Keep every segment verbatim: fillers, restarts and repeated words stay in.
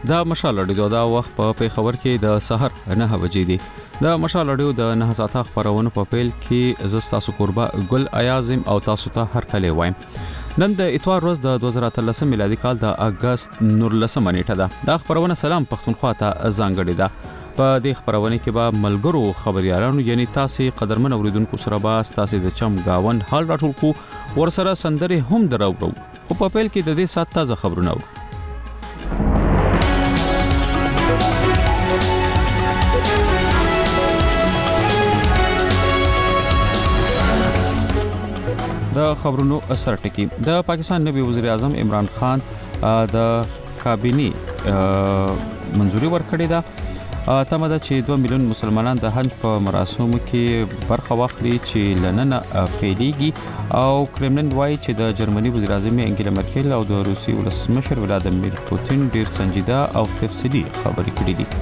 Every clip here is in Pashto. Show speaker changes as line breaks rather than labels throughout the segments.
دا مشال اډیو دا وخت په پیښور کې د سحر نه بجې دي د مشال اډیو د نه ساعته خبرونه په پیل کې زستاسو قربا ګل ایازم او تاسو ته هر کله وایم نن د اتوار ورځ د دوه زره اتلس میلادي کال د اگست نورلسمه نیټه ده د خبرونه سلام پښتونخوا ته ځانګړي ده په دې خبرونه کې به ملګرو خبريالانو یعنی تاسو قدرمن اوریدونکو سره به تاسو د چم گاون حال راټول کو ورسره سندري هم دراوړو او په پیل کې د دې سات تازه خبرونه د خبرونو اثر ټکی د پاکستان نوی وزیر اعظم عمران خان د کابینی منځوري ورکړې ده تمه ده چې دوه میلیون مسلمانان د حج په مراسمو کې برخه واخلي چې لننه پیلېږي او کرملن وايي چې د جرمني وزیر اعظم انګیلا مرکل او د روسي ولسمشر ولادیمیر پوتین ډیر سنجیده او تفصیلي خبرې کړې دي.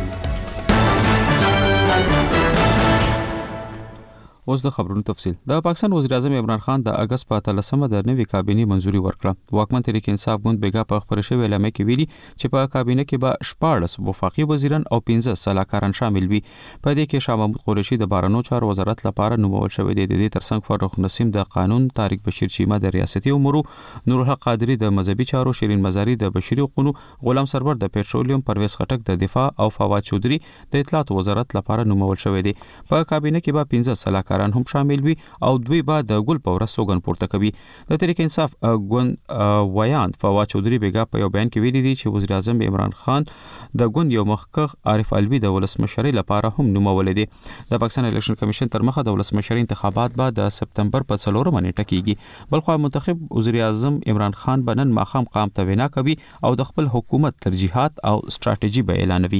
اوس د خبرونو تفصیل د پاکستان وزیر اعظم عمران خان د اگست په اتلسمه د نوې کابینې منځوري ورکړه. واکمن تحریک انصاف ګوند بیګا په خبره شوی اعلامیه کې ویلي چې په کابینه کې به شپاړس وفاقي وزیران او پنځه صلاحکاران شامل وي. په دې کې شاه محمود قریشي د بهرنیو چارو وزارت لپاره نومول شوی دی. د دې ترڅنګ فاروق نسیم د قانون، طارق بشیر چیمه د ریاستي امور، نور الحق قادری د مذهبي چارو، شیرین مزاری د بشري حقوقو، غلام سرور د پېټرولیم، پرویز خټک د دفاع او فواد چودري د اطلاعات وزارت لپاره نومول شوی دی. په کابینه کې به پنځه صلاحکاران هم شامل وي او دوی به د ګل په ورځ سوګن پورته کوي. د تحریک انصاف ګوند ویان فواد چودري بیګا په یو بیان کې ویلي دي چې وزیر اعظم عمران خان د ګوند یو مخکخ عارف علوي د ولسمشرۍ لپاره هم نومول دي. د پاکستان الیکشن کمیشن تر مخه د ولسمشرۍ انتخابات به د سپتمبر په څلورمه نیټه کیږي. بلخو منتخب وزیر اعظم عمران خان بنن ماخام قام ته وینا کوي او د خپل حکومت ترجیحات او ستراتیژي به اعلانوي.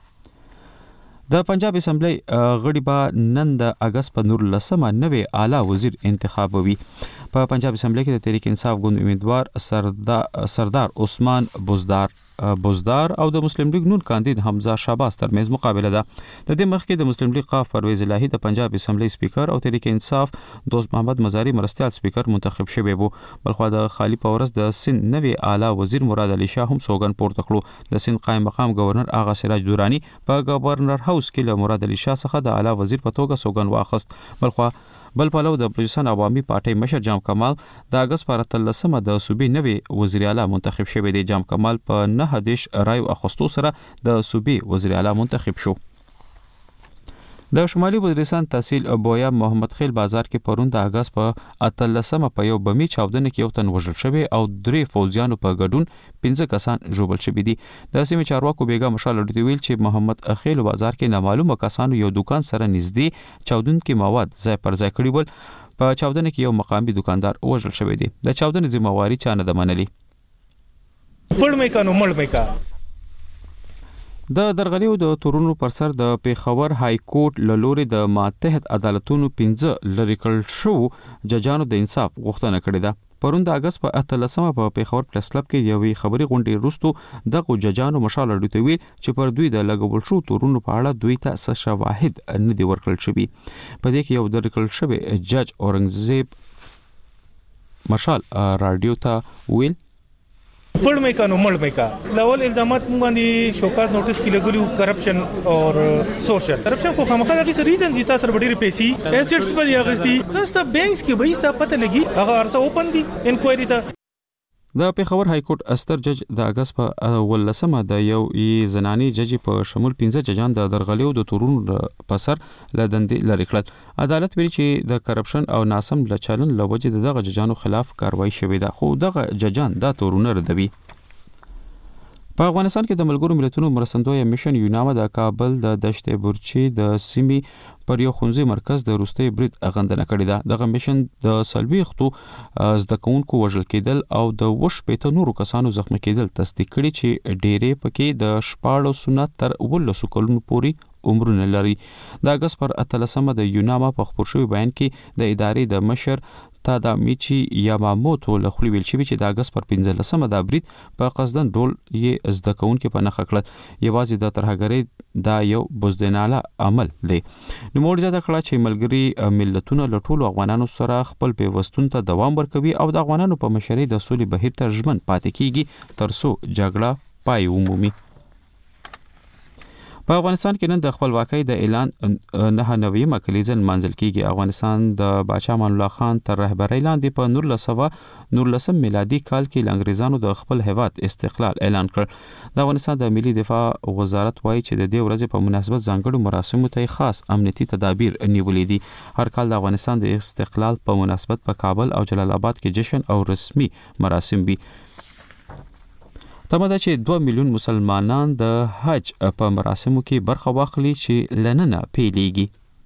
د پنجاب اسمبلی غړي به نن د اگست په نورلسمه نوې اعلی وزیر انتخابوي. په پنجاب اسمبلی کې د تحریک انصاف ګوند امیدوار سردار سردار عثمان بزدار بزدار او د مسلم لیگ نون کاندید حمزه شاباس ترمنځ مقابله ده. د دې مخکې د مسلم لیگ قاف پرویز الهی د پنجاب اسمبلی سپیکر او تحریک انصاف دوست محمد مزاری مرستیال سپیکر منتخب شوی وو. بلخو د خالی پورس د سند نوې اعلی وزیر مراد علي شاه هم سوګن پورته کړو. د سند قائم مقام گورنر آغا سراج دورانی په گورنر هاوس کې له مراد علي شاه څخه د اعلی وزیر په توګه سوګن واخست. بلخو بل پلو د بلوچستان عوامي پارټي مشر جام کمال د اگست پر اتلسمه د صوبې نوې وزیر اعلی منتخب شوی دی. جام کمال په نه دیش رایو اخستو سره د صوبې وزیر اعلی منتخب شو. د شمالي وزیرستان تحصیل بویا محمد خیل بازار کې پرون د اگست په اتلسمه په یو بمی چاودنه کې یو تن وژل شوی او درې فوجیانو په ګډون پنځه کسان ژوبل شوي دي. د سیمې چارواکو بیګا مشال اډیو ویل چې محمد خیل بازار کې نامعلومه کسانو یو دکان سره نږدې چاودونکي مواد ځای پر ځای کړي ول. په چاودنه کې یو مقامي دکاندار وژل شوی دی. د چاودنې ذمہواری چا نه ده منلې.
پړ مې کانو مړ مې کا
د درغلیو د تورونو پر سر د پیښور های کورټ لوري د ماتحت عدالتونو پنځه لری کړل شو ججانو د انصاف غوښتنه کړې ده. پرون د اگست په اتلسمه په پیښور پریس کلب کې یوې خبري غونډې وروسته دغه ججانو مشال اډیو ویل چې پر دوی د لګول شو تورونو په اړه دوی ته څه شواهد نه دی ورکړل شوی. په دې کې یو درکړل شوی جج اورنګزیب مشال رادیو ته ویل
پړ مې کانو مړ مې کا لول الزامات مونږ باندې شوکاز نوټس کې لګولو کرپشن او سوشل کرپشن کو خامخا دغه ریزن زیتا سره ډېر پیسې ایسټس په دی اغستی نستا بینکس کې به ایستا پته لګي هغه ارسه اوپن دي انکوایری ته.
د پیښور های کورټ استر جج د اگست په ولسمه د یو زنانی جج په شمول پنځه ججان د درغلیو د تورونو په سر لدندې لری کړل. عدالت ویلي چې د کرپشن او ناسم چلن له وجې دغه ججانو خلاف کاروایی شوې ده خو دغه ججان د تورونه ردوي. په افغانستان کې د ملګرو ملتونو مرستندوی میشن یوناما د کابل د دشت برچی د سیمې پر یو خونځي مرکز د روستي برید غندنه کړې ده. دغه میشن د سلويختو زده کوونکو وژل کېدل او د وش پېته نورو کسانو زخمی کېدل تصدیق کړي چې ډېرې پکې د شپاړو سنت تر ولسو کلونو پورې عمرونه لري. د اگست پر اتلسمه د یوناما په خبر شوی بیان کې د ادارې د مشر تادامیچی یاماموتو له خپل ویل شوی چې د اگست پر پنځلسمه د برید په قصدن ډول یې زده کوونکو په نخښه کړل. یوازې د ترهګرۍ دا یو بزدلانه عمل دی. نو موږ زیاته کړه چې ملګری ملتونه له ټولو افغانانو سره خپل پیوستون ته دوام ورکوي او د افغانانو په مشرۍ د سولې بهیر ته ژمن پاتې کیږي ترڅو جګړه پای ومومي. په افغانستان کې نن د خپلواکۍ د اعلان نه نوې مکلیزن منځل کیږي. افغانستان د بادشاہ امان الله خان تر رهبرۍ لاندې په نولس سوه نولسم میلادي کال کې انګریزانو د خپل هیواد استقلال اعلان کړ. د افغانستان د ملي دفاع وزارت وایي چې د دې ورځې په مناسبت ځانګړو مراسمو ته خاص امنیتي تدابیر نیولې دي. هر کال د افغانستان د استقلال په مناسبت په کابل او جلال آباد کې جشن او رسمي مراسم وي. تمه ده چې دوه میلیون مسلمانان د حج په مراسمو کې برخه واخلي چې لننه پیلېږي.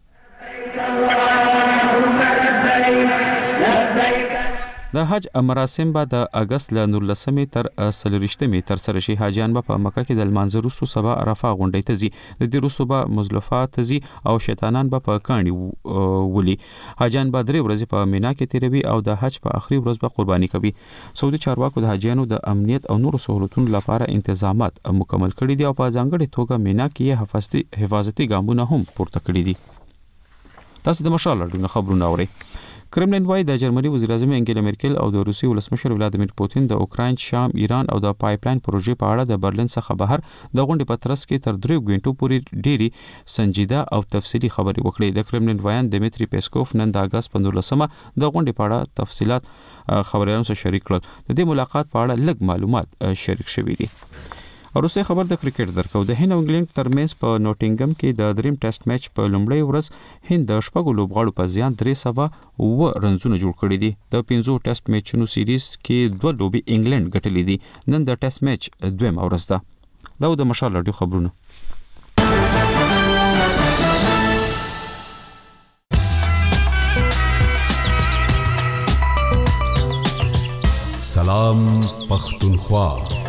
د حج مراسم به د اگست له نولسمې تر څلورویشتمې تر سره شي. حاجیان به په مکه کې د لمانځه وروسته سبا عرفه غونډۍ ته ځي. د دې وروسته به مزدلفه ته ځي او شیطانان به په کاڼي ولي. حاجیان به درې ورځې په مینا کې تیروي او د حج په آخري ورځ به قرباني کوي. سعودي چارواکو د حاجیانو د امنیت او نورو سہولتونو لپاره تنظیمات مکمل کړي دي او په ځانګړې توګه مینا کې حفاظتي حفاظتي ګامونه هم پورته کړي دي. تاسو د مشال لړونه خبرونه اورئ. کرملین وايي د جرمني وزیر اعظم انګیلا مرکل او د روسي ولسمشر ولادیمیر پوتین د اوکراین، شام، ایران او د پایپلاین پروژې په اړه د برلین څخه بهر د غونډې په ترڅ کې تر دریو غنټو پورې ډېری سنجیده او تفصیلي خبرې وکړې. د کرملین وایان دمیتری پیسکوف نن د اگست په نولسمه د غونډې په اړه تفصيلات خبريالانو سره شریک کړل. د دې ملاقات په اړه لږ معلومات شریک شوي دي. وروسته خبر د کرکټ درکو. د هند او انګلند ترمنځ په نوټینګم کې د دریم ټیسټ میچ په لومړۍ ورځ هند د شپږو لوبغاړو په زیان درې سوه اووه رنزونه جوړ کړي دي. د پنځو ټیسټ میچونو سیریز کې دوه لوبي انګلند ګټلې دي. نن د ټیسټ میچ دویم ورځ ده. دا د مشال رادیو خبرونه.
سلام پختونخوا.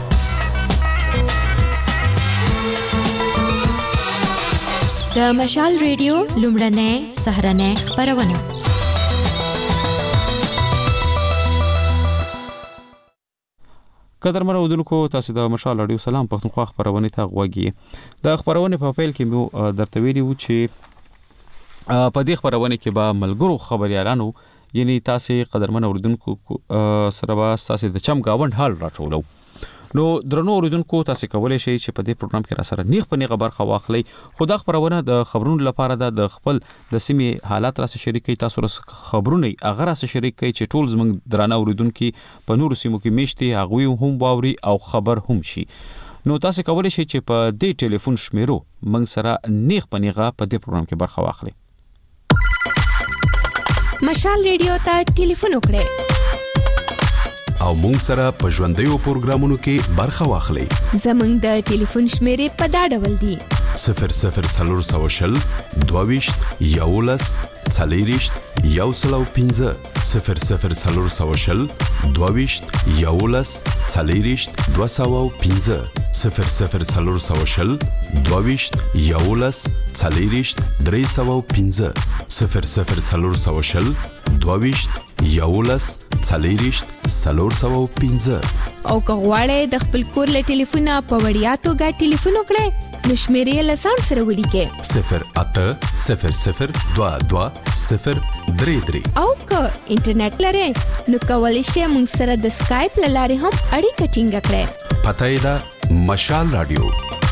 د مشال ریډیو لومړنۍ سهرنۍ خبرونه.
قدرمن اودونکو، تاسو د مشال رادیو سلام پختونخوا خبرونه ته غوږی. د خبرونه په پیل کې مو درته ویلي وو چې په دې خبرونه کې به ملګرو خبريالانو یعنی تاسو قدرمن اودونکو سره به تاسو د چم گاوند حال راټولو. نو درنو اوریدونکو، تاسو کولای شئ چې په دې پروګرام کې را سره نیغ په نیغه برخه واخلئ. خو دا خبرونه د خبرونو لپاره ده، د خپل د سیمې حالات را سره شریک کړئ. تاسو را خبرونه هغه را سره شریک کړئ چې ټول زموږ درانه اوریدونکو په نورو سیمو کې میشتي هغه هم واوري او خبر هم شي. نو تاسو کولای شئ چې په دې ټلیفون شمیرو موږ سره نیغ په نیغه په دې پروګرام کې برخه واخلئ.
مشال ریډیو ته ټلیفون وکړئ
او مونږ سره په ژوندیو پروګرامونو کې برخه واخلئ.
زموږ د ټلیفون شمیرې په دا ډول دي:
صفر صفر څلور سوه شل دوهویشت یولس څلېرویشت یو سل او پنځه صفر صفر څلور سوه شل دوهویشت یولس څلېرویشت دوه سوه او پنځه صفر صفر څلور سوه شل دوهویشت یولس څلېرویشت درې سوه او پنځه صفر صفر څلور سوه شل دوهویشت یولس څلېرویشت څلور سوه او پنځه.
او که غواړئ د خپل کور له ټلیفونه په وړیا توګه ټلیفون وکړئ نو شمیرې له ځان سره ولیکئ:
صفر اته صفر صفر دوه دوه صفر درې درې.
او که انټرنیټ لرئ نو کولی شئ موږ سره د سکایپ له لارې هم اړیکه ټینګه کړئ.
پته یې ده مشال رادیو.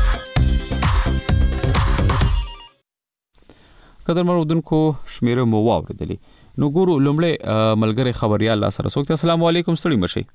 قدرمن اودونکو، شمیره مو واوریدلې. نو ګورو لومړی ملګری خبريال لا سره څوک. السلام علیکم، ستړي مشئ.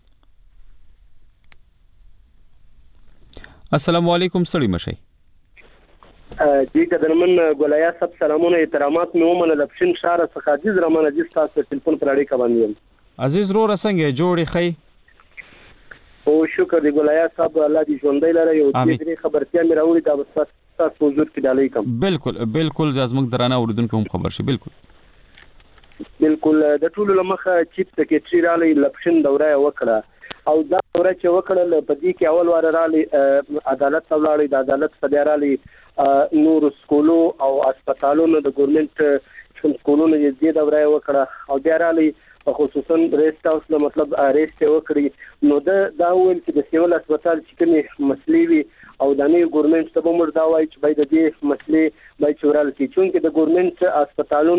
السلام علیکم، ستړي مشئ.
جی قدرمن ګولیا صاحب، سلامونه احترامات مې ومنل. لپشن شهر څخه عزیز رحمان عزیز تاسو ټلیفون پر اړیکه باندې یم.
عزیز رو رسنګ جوړې خی.
او شکر دی ګولیا صاحب، الله دې ژوندۍ لره. یو دې خبرتیا مې راوړي دا بس تاسو حضور کې ډالۍ کوم.
بالکل بالکل زموږ درانه اوریدونکو هم خبر شي. بالکل
بالکل د ټولو لمخه چیف سیکریټری رالی لپشن دوره وکړه او دا دوره چې وکړل په دې کې اول واره رالی عدالت ولاړی. د عدالت په رالی نور سکولو او هسپتالونو د ګورنمنت سکولونو دې دوره وکړه او بیا رالی خصوصا ریسټ هاوس نو مطلب ریسټ وکړي. نو دا دا ویل چې د سیول هسپتال چې کومې مسلې وي او د نه ګورنمنت ته به موږ دا وایي چې باید د دې مسلې باید چورال کې، چونکه د ګورنمنت هسپتالونو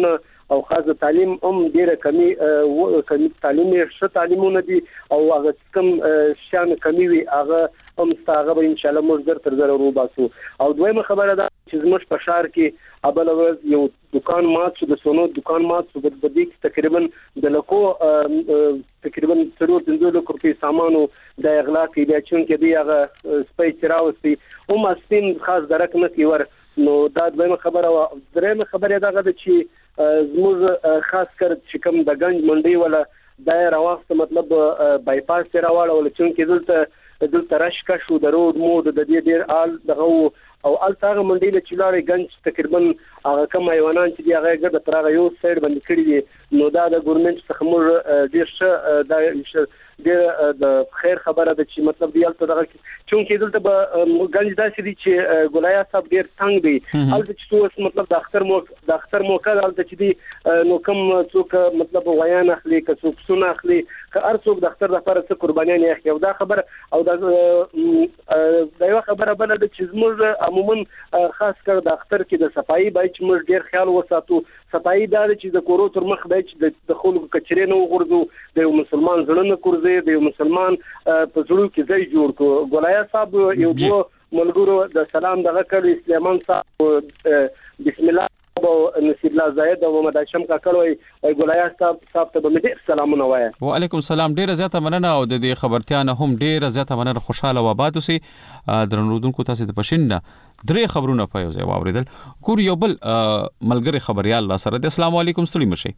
او خاصه تعلیم هم ډیره کمی کمی تعلیم ښه تعلیمونه دي او هغه کم شان کمی وي هغه هم ستاغه به ان شاء الله موږ در تر زره روباسو او دویمه خبره ده چې زموږ په شهر کې ابل ورځ یو دکان مات شو د سونو دکان مات شو په دې کې تقریبا د لکو تقریبا څلور پنځه لک روپۍ سامانو د اغلا کې د چون کې دی هغه سپای چراوستي هم اسین خاص درک نه کیور نو دا دویمه خبره او درېمه خبره دا ده چې زموږ خاص کر چې کوم د گنج منډي ولا دای راوخت مطلب بایپاس راواله ول چون کې دلته دلته راشکا شو د روډ مود د دې ډیر آل دغه او التاغه منډي له چلارې گنج تقریبا هغه کوم ایوانان چې دی هغه ګډ ترغه یو سایډ باندې کړی دي نو دا د ګورنمنت څخه موږ ډیر ښه د ډیر د خیر خبره ده چې مطلب دی الته دغه چونکې دلته به گنج داسې دي چې ګولایا صاحب ډیر څنګه دی الته چې څو مطلب د اختر مو د اختر موقع الته چې دی نو کوم څوک مطلب ویان اخلي که څوک سونه اخلي که هر څوک د اختر لپاره څه قربانیان یې اخلي او دا خبر او دا یو خبره بل د چې موږ عموما خاص کر د اختر کې د صفایي بای چې موږ ډیر خیال وساتو صفایي دا چې د کورو تر مخ دی چې د خلکو کچرې نه وغورځو د یو مسلمان زړه نه کورځي د یو مسلمان په زړه کې ځای جوړ کو ګولایا صاحب یو دوه ملګرو د سلام دغه کړ اسلام صاحب بسم الله او نصیب الله زاید او محمد هاشم کا کړوي ګولایا صاحب صاحب ته به ډیر سلامونه وایم
وعلیکم السلام ډیر زیاته مننه او د دې خبرتیا نه هم ډیر زیاته مننه خوشاله و آباد اوسئ درنوردونکو تاسو د پښینه درې خبرونه په یو ځای واوریدل ګور یو بل ملګری خبريال الله سره د السلام علیکم ستړي مشه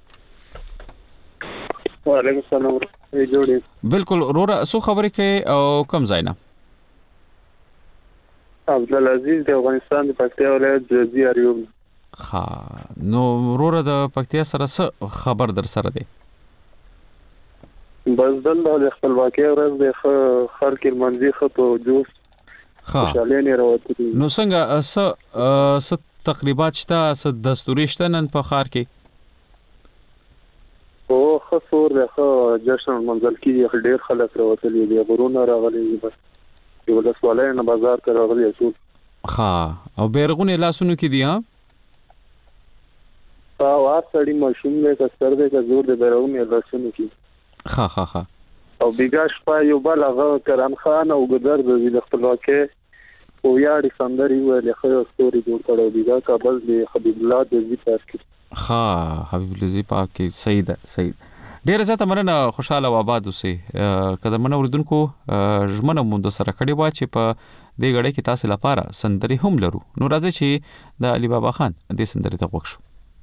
وعلیکم السلام جوړې
بالکل رورا سو خبرې کې او کم ځای نه
عبدالعزیز د افغانستان د پکتیا ولایت جزی اریوب
خا نو رورا د پکتیا سره څه خبر در سره دی
بس دلته خپل واقعي ورځ د خر کې منځي خطو جوس خوشالي راوته
نو څنګه س س تقریبات شته س دستوري شته نن په خار کې
او خصور دغه جشن منځل کې ډېر خلک راوتلي دي غرونه راغلي بس یو د سوالای نه بازار ته راغلي څو
ها او بیرغونه لاسونو کې دي ها
او اصلي ماشوم له کستر د زور د بیرغونه لاسونو کې
ها ها ها
او بیګاش په یو بل هغه کرم خان او ګدر د خپلواکي او یاري سندري ویل خو ستوري جوړ کړو بیګا کابل د حبیب الله د زی پاس کې
ها حبیب الله زی پاک کې سید سید ډیر زیاته مننه خوشاله و آباد اوسئ کله منو وردونکو ژمنه مونږ سره کړي وا چې په دې غړې کې تاسو لپاره سندري هم لرو نو راځي چې د علي بابا خان دې سندري ته وښو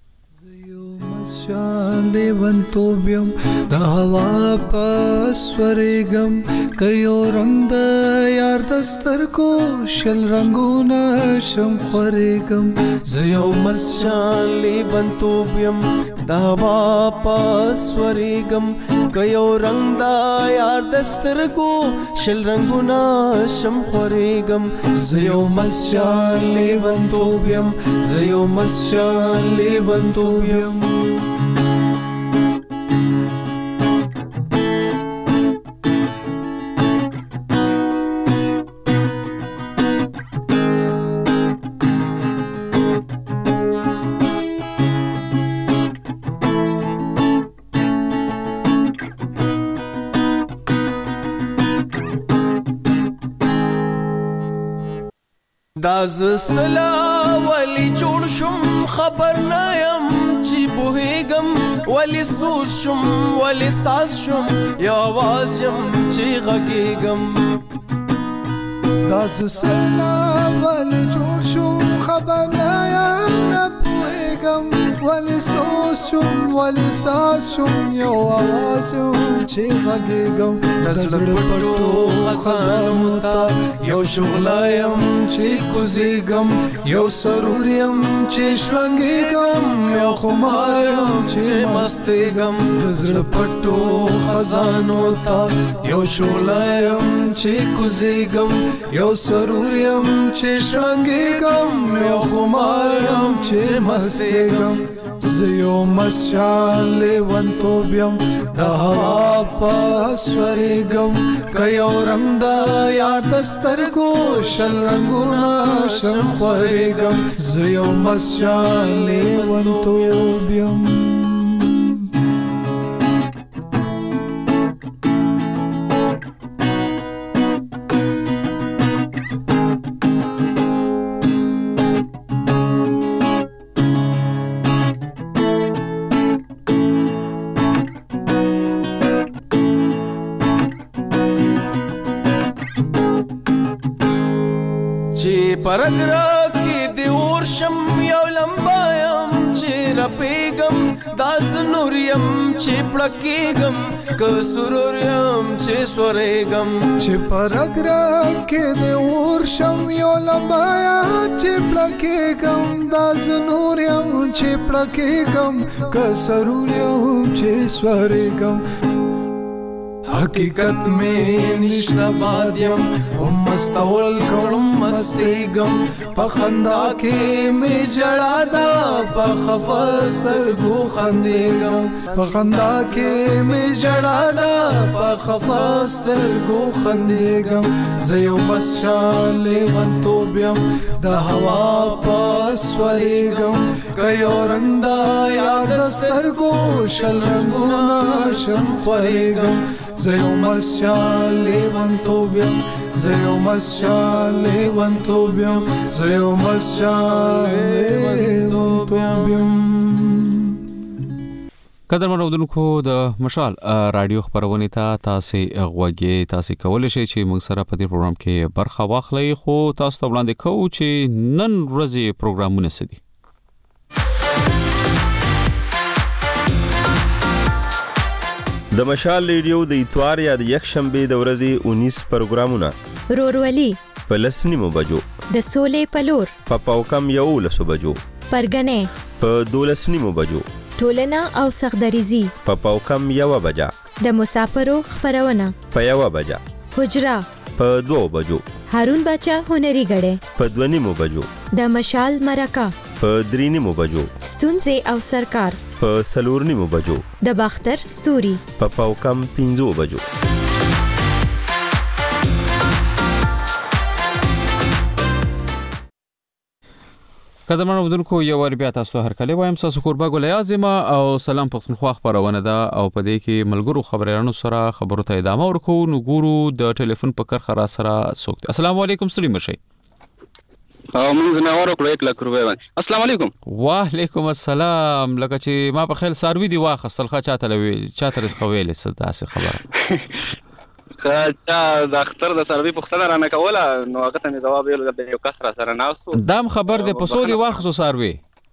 شان لیون توبیم د هوا پسورېګم کيو رنگ د یار دستر کو شل رنگونه شم خورېګم
زيو مسشان لیون توبیم د هوا پسورېګم کيو رنگ د یار دستر کو شل رنگونه شم خورېګم
زيو مسشان لیون توبیم زيو مسشان لیون توبیم
داز سلا ولی جوړ شم خبر نه يم چې بوهګم ولی سوس شم ولی ساس شم یا आवाज يم چې غږېګم
داز سلا ولی جوړ شم خبر نه يم نه بوهګم ولی سوس شم ولی ساس شم یا आवाज يم چې غږېګم
دزړه پټو خزانو ته
یو شغلایم چې کوزیګم یو سروریم چې شلنګېګم یو خماریم چې مستېګم د زړه پټو خزانو ته یو شغلایم چې کوزیګم یو سروریم چې شلنګېګم یو خماریم چې مستېګم زیو مسشال ونتوبیم دا هوا پاسوریگم کیو رنگ دا یاد سترگو شل رنگونا شم خوریگم زیو مسشال ونتوبیم
پرګرا کې د اورشم یو لمبایم چې رپېګم داس نوریم چې پړکېګم ک سروریم چې سورېګم
چې پرګرا کې د اورشم یو لمبایم چې پړکېګم داس نوریم چې پړکېګم ک سروریم چې سورېګم حقیقت میں نشنا بادیم ام مستول کړم مستېګم په خندا کې می جړا دا په خفاستر گو خندېګم په خندا کې می جړا دا په خفاستر گو خندېګم زيو بس شاله ونتوبیم د هوا پاس ورېګم کيو رندا یاد ستر گو شل رنگونه شم خورېګم زيو مسشال ونتوبیم زيو مسشال ونتوبیم زيو مسشال ونتوبیم.
قدرمن اودونکو د مشال رادیو خبرونه ته تاسو غوږی تاسو کولای شئ چې موږ سره په دې پروګرام کې برخه واخلئ خو تاسو ته وړاندې کوو چې نن ورځې پروګرامونه سدي.
د مشال ریډیو د اتوار یا د یک شنبه د ورځې انیس پروګرامونه
رورولي
په لسنیمو بجو
د سولې پلور
په پاوکم یو لسو بجو
پرګنې
په دولسنیمو بجو
ټولنه او سخدریزي
په پاوکم یو بجا
د مسافرو خبرونه
په یو بجا
حجرا
په دو بجو
هارون بچا هنري غړې
په دونیمو بجو
د مشال مرکه
په درینیمو بجو
ستونزې او سرکار
په سلورنیمو بجو
د باختر ستوري
په پاوکم پینځو بجو.
قدرمن اودونکو یو ور بیا تاسو هر کله وایم تاسو قربا ګل اعظم او سلام پختونخوا خبرونه ده او په دې کې ملګرو خبرانو سره خبرو ته ادامه ورکو نو ګورو د ټلیفون په کر خرا سره سوک. السلام علیکم سلیم شي
او موږ نه ورکړو یک لک روپے باندې. السلام علیکم.
وعلیکم السلام. لکه چې ما په خیل ساروی دی واخستل خا چاته لوي چاته رس خویل څه خبره
چا د اختر د سروي پختنه رانه کوله نو هغه ته جواب ویل د یو کس را سره ناستو
دام خبر د پسو دی واخصو سروي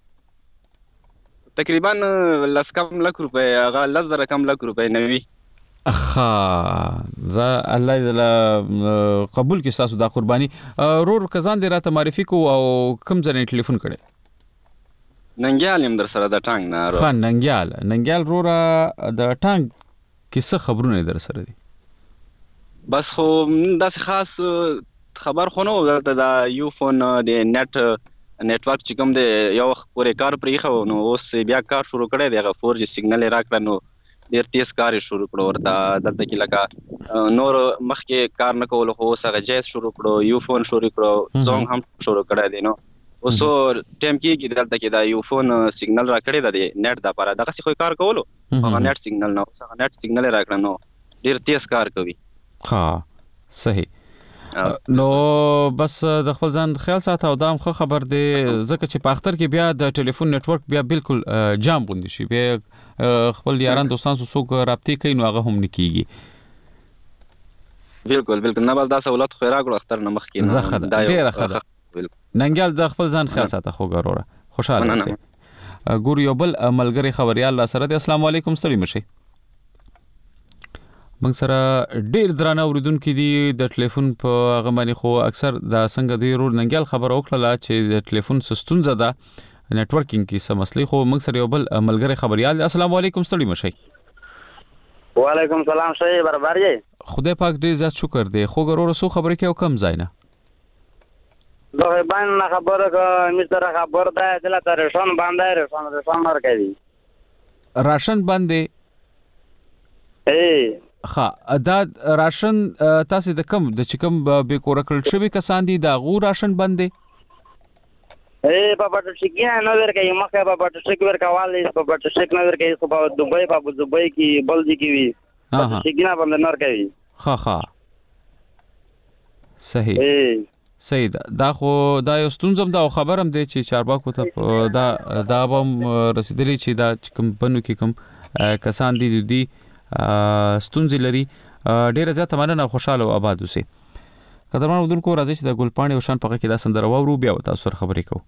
تقریبا لس کم لک روپے هغه لزر کم لک روپے نوي
اخا ز الله دې قبول کی تاسو دا قرباني رور کزان دې راته معرفي کو او کوم ځنه ټلیفون کړي
ننګیال هم در سره د ټانګ نه
خان ننګیال ننګیال رور د ټانګ کیسه خبرونه در سره دي
بس خو داسې خاص خبر خو نو د یو فون د نت نیټورک چې کوم دی یو پورې کار پرې خو نو اوس بیا کار شروع کړی دی هغه فور جی سیګنل راکړه نو ډیر تیز کار شروع کړو ورته دلته کې لکه نور مخکې کار نه کول خو اوس هغه جیس شروع کړو یو فون شروع کړو زونګ هم شروع کړی دی نو اوس ټیم کې دلته کې دا یو فون سیګنل راکړی دی نت د لپاره دغه څه کار کولو هغه نت سیګنل نو هغه نت سیګنل راکړه نو ډیر تیز کار کوي.
ها صحیح نو بس د خپل ځان خیال ساته او دام خو خبر دی ځکه چې په اختر کې بیا د ټلیفون نتورک بیا بالکل جام غوندي شي بیا خپل یاران دوستان سره څوک رابطه کوي نو هغه هم نکېږي.
بالکل بالکل نه بس دا سہولت خو راغلو اختر نه مخ کې
زه خدای ډیر خدای ننګال د خپل ځان خیال ساته خو ګوره خوشاله اوسئ. ګور یو بل ملګری خبريال الله سره دی. السلام علیکم ستړي مشي موږ سره ډیر درانه اوریدونکو دي د ټلیفون په هغه باندې خو اکثر دا څنګه دی رول ننګال خبر وکړه چې د ټلیفون سستونزه ده نتورکینګ کې څه مسلې خو موږ سره یو بل ملګری خبريال. السلام علیکم ستړي مشي.
وعلیکم سلام شي برابر یې
خدای پاک دې زیات شکر دی خو ګورو سو خبرې کې او کم ځای نه
زه باندې خبره کوم مستر خبر ده دلته تر رسون باندې رسون رسون ورکړي
راشن باندې
اے
ها دا راشن تاسو د کم د چکم به کور کړل شوی کسان دي دا غو راشن باندې
اے په پټ شګیا نو ورکړي مخه په پټ شګ ورکوالي په پټ شګ نو ورکړي په دوبۍ په دوبۍ کې بلځي کې وي
ها
شګیا باندې نور کوي
ها ها صحیح
اے
صحیح دا خو دا یو ستونزم دا خبرم دی چې چارواکو ته دا دا هم رسیدلی چې دا کوم بنو کې کوم کسان دي دي ستونزې لري ډیره زیاته مننه خوشاله او آباد اوسئ قدرمن اودونکو راځي چې د ګلپاڼې او شان په کې دا سندره وورو بیا تاسو سره خبرې کوو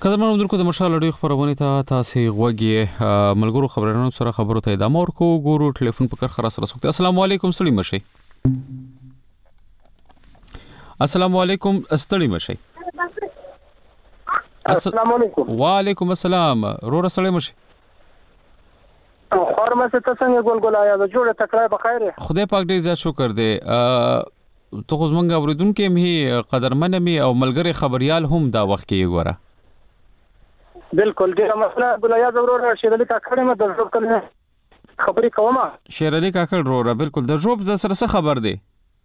قدرمن اورونکو د مشال اړیو خبرونه ته تاسو غوږی ملګرو خبرونو سره خبرو ته ادامه ورکو. ګورو ټلیفون په کار خلاص رسوک. السلام علیکم سړی مشي. السلام علیکم استړی مشي.
السلام علیکم.
وعلیکم السلام. رور سړی مشي.
خورمه ته څنګه ګول ګول آیا جوړه تکړه په خیر.
خدای پاک دې عزت شکر دې. ته خو زمونږ اوریدونکو مې قدرمن مې او ملګری خبريال هم دا وخت کې ګوره.
بالکل ډیره مسله ګلیا زورور شیر علي کاکړ مې د ژوب کله خبرې کومه.
شیر علي کاکړ وروره بالکل د ژوب د سره څه خبر دی؟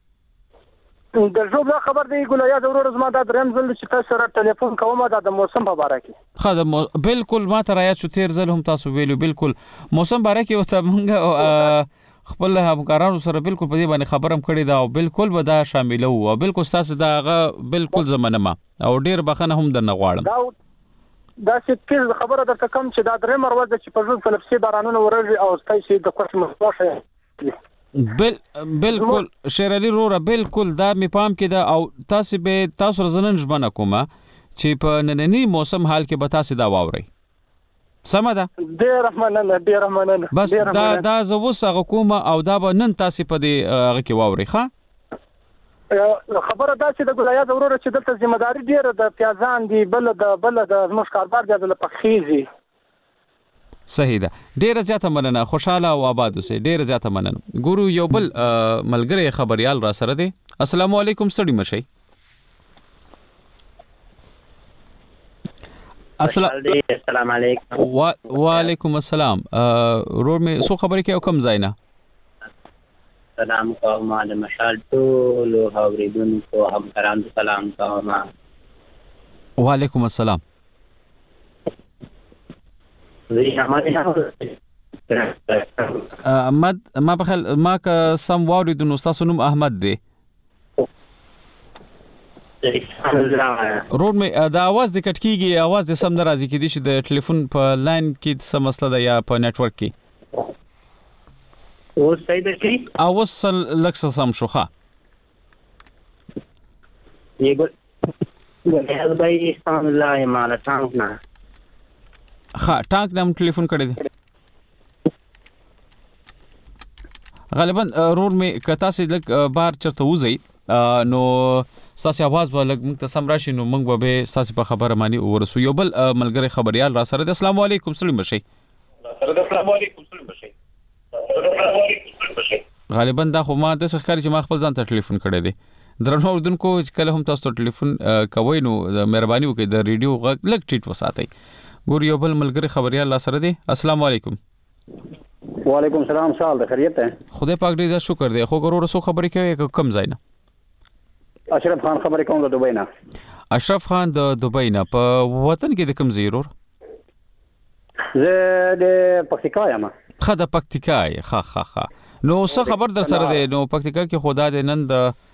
د ژوب دا خبر دی ګلیا زورور زما د دریم ځل چې تاسو سره ټلیفون کومه د موسم په اړه کې.
خا د بالکل ما ته رايات شو تیر ځل هم تاسو ویلو بالکل موسم باره کې او ته مونږ خپل همکارانو سره بالکل په دې باندې خبرم کړی دا او بالکل به دا شامل وو. بالکل تاسو دا بالکل زمانه ما او ډیر بخنه هم درنه غواړم.
دا چې خبره درته کوم چې دا درې مرو د چې په ژوند فلسفي بارانونه ورږي او ستاسو د کوټ مخوشه
بل بالکل شیر علي روره بالکل دا می پام کې دا او تاسو به تاسو رزنن ژبنه کومه چې په نننی موسم حال کې به تاسو دا واوري. سمه ده
ډیر رحمانه ډیر رحمانه
بس دا دا زوس هغه کومه او دا به نن تاسو په دې هغه کې واوري. ښه
خبره دا چې د ګلیا زورور چې دلته ځمېداري ډیره د پیازان دی بل د بل د زموږ کاربار دی د پخېزي.
صحیح ده ډیره زیاته مننه. خوشاله او آباد اوسئ. ډیره زیاته مننه. ګورو یو بل ملګری خبريال را سره دی. السلام علیکم سړی مشي.
السلام علیکم.
وعلیکم السلام. رور می سو خبرې کې او کم ځای نه
سلام کوم د مشال ټول اوریدونکو همکارانو سلام کوم.
وعلیکم السلام. احمد ما بخل ما که سم واردونو تاسو نوم احمد دی. رور می دا आवाज د کټ کیږي आवाज د سم ناراضي کیدی چې د ټلیفون په لاین کې څه مسله ده یا په نتورک کې.
او صحیح ده کی
اوس لکه سم شو. ښه
یې ګل ګل بای اسلام الله مال ټانک نه.
ښه ټانک نام ټلیفون کړی دی غالبا. رور می کتا سي لک بار چرته وځي نو تاسو आवाज ولګ موږ ته سم راشي نو موږ به تاسو په خبره مانی ورسو. یو بل ملګری خبريال را سره. السلام علیکم سلیم مشي.
السلام علیکم سلیم مشي.
غالبا دا خو ما د ښکاری چې ما خپل ځان ته ټلیفون کړی دی. درنو اوردونکو کله هم تاسو ته ټلیفون کوي نو مهرباني وکړئ د ریډیو غږ لږ ټیټ وساتئ. ګور یو بل ملګری خبريال لا سره دی. السلام علیکم.
وعلیکم السلام. سال د خیریت ده.
خدای پاک دې عزت شکر دی. خو ګورو رسو خبرې کوي کم ځای نه.
اشرف خان خبرې کوم د دوبۍ نه.
اشرف خان د دوبۍ نه په وطن کې د کوم ځای ورور؟
زه د پکتیکا یم.
خه د پکتیکا یې. ښه ښه ښه نو څه خبر در سره دی؟ نو پکتیکا کې خدا دې نن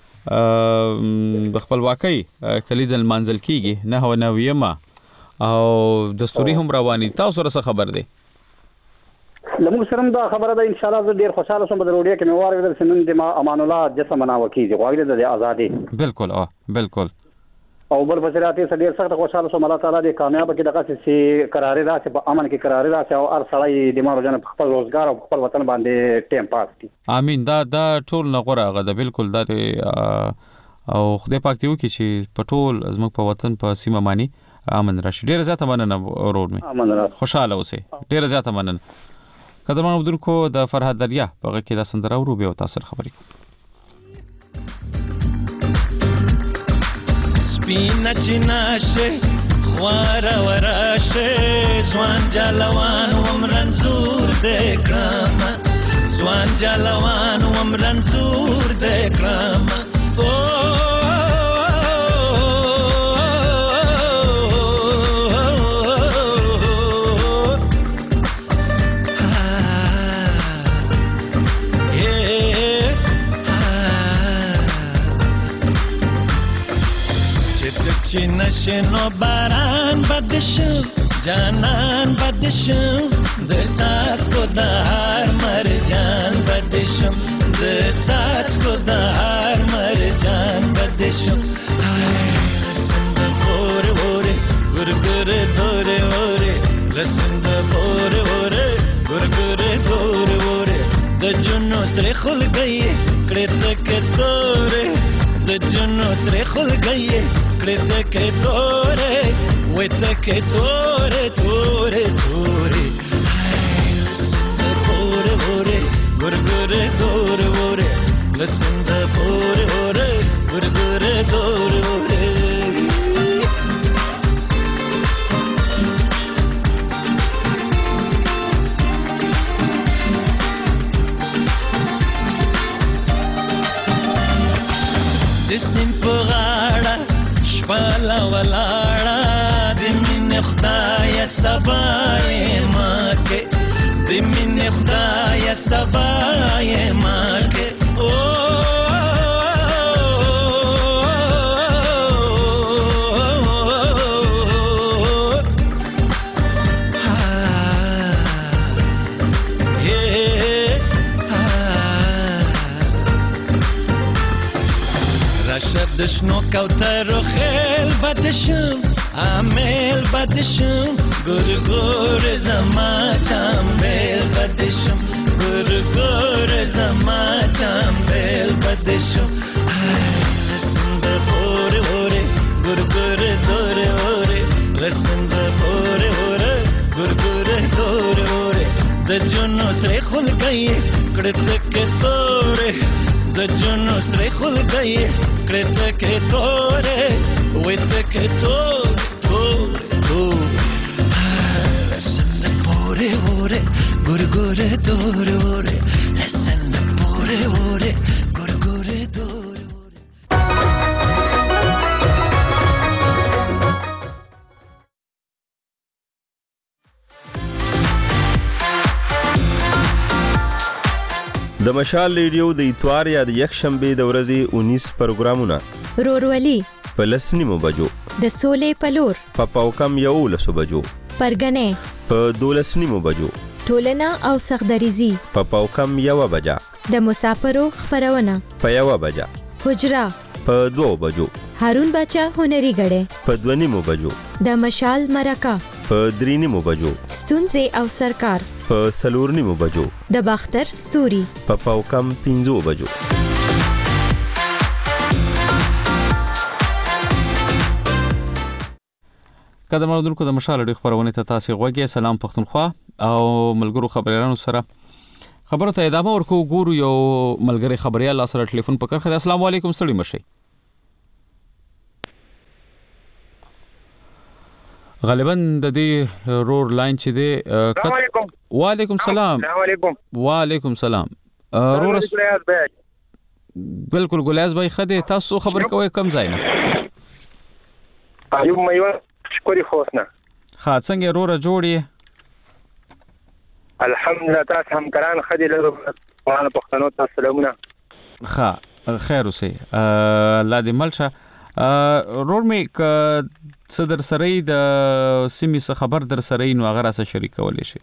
د خپلواکۍ کلیزه منځل کیږي نه هو نویمه او دستوري هم رواني. تاسو سره څه خبر دی؟
لمو سره دا خبره ده ان شاء الله زه ډیر خوشاله شم. د روډیا کې مې واره ودل سنن د امان الله جسم مناو کیږي غواړي د ازادي.
بالکل اه بالکل.
او بل بچراته سره ډیر سخت خوشاله شم. الله تعالی دې کامیاب کړي دغه چې قرارې راشي په امن کې قرارې راشي او هر سړی د مارو جن خپل روزګار او خپل وطن باندې ټیم پاس کړي.
امين. دا دا ټول نه غوړه غده بالکل دا او خدای پاک دې وکړي چې په ټول زموږ په وطن په سیمه مانی امن راشي. ډیر زیاته مننه ورور می.
امن راشي.
خوشاله اوسئ. ډیر زیاته مننه. قدرمن عبدالکو د فرهاد دریا په غږ کې دا سندره ورو به او تاسو خبرې کوم.
سپینا چیناشه خوارا وراشه زوان جلوان ومرنزور دکرام زوان جلوان ومرنزور دکرام. چی نشنو باران بدشم جانان بدشم د څاڅکو د هر مرجان بدشم د څاڅکو د هر مرجان بدشم. هاي سند پور پور ګر ګر خل گئی کړه تک تورې د جنو سره خل گئی کړه تک تورې وې تک تورې تورې تورې لسند پورې پورې ګور ګور دور وره لسند پورې پورې ګور ګور دور وره دسم پغاړه شپاله ولاړه د مين خدای سبای ماکه د مين خدای سبای ماکه او دشنو کوتر و خیل بدشم عمل بدشم گر گر زما چنبل بدشم گر گر زما چنبل بدشم لسند پوره پوره گر گر دوره دوره لسند پوره پوره گر گر دوره دوره د جنو سره خل گئی کړه تک توره د جنو سره خل گئی کړه تک توره وې تک توره توره توره لسند پوره پوره ګور ګور دوره دوره لسند پوره پوره ګور ګور دوره
د مشال ریډیو د اتوار یا د یک شنبه د ورځې اونیس پروګرامونه
رورولي
په لسنیمو بجو
د سولې پلور
په پاوکم یو لسو بجو
پرګنې
په دولسنیمو بجو
ټولنه او سخدریزي
په پاوکم یو بجا
د مسافرو خبرونه
په یو بجا
حجرا
په دوه بجو
هارون بچا هنري غړې
په دونیمو بجو
د مشال مرکه
په درینیمو بجو
ستونزې او سرکار
په سلورنیمو بجو
د باختر ستوري
په پاوکم پینځو بجو
قدم اوردونکو د مشال ډېر خبرونه ته تاسو غوږی سلام پښتونخوا او ملګرو خبريالانو سره خبرو ته ادامه ورکو ګورو یو ملګری خبريال سره ټلیفون پکړ خدای السلام علیکم سړی مشي غالبا د دې رور لاین چې دی
السلام علیکم
وعلیکم السلام
السلام علیکم
وعلیکم السلام رور بالکل ګلیاز بھائی خدای تاسو خبر کوي کم ځای نه
ایوب مېوه شکرې خوسنه
ها څنګه رور جوړی
الحمدلله تاسو هم کران خدي له قرآن پښتنو ته سلامونه
ها خیر اوسې الله دې ملشه رور می ک صدر سره د سیمې څخه خبر در سره نو هغه سره شریکول شي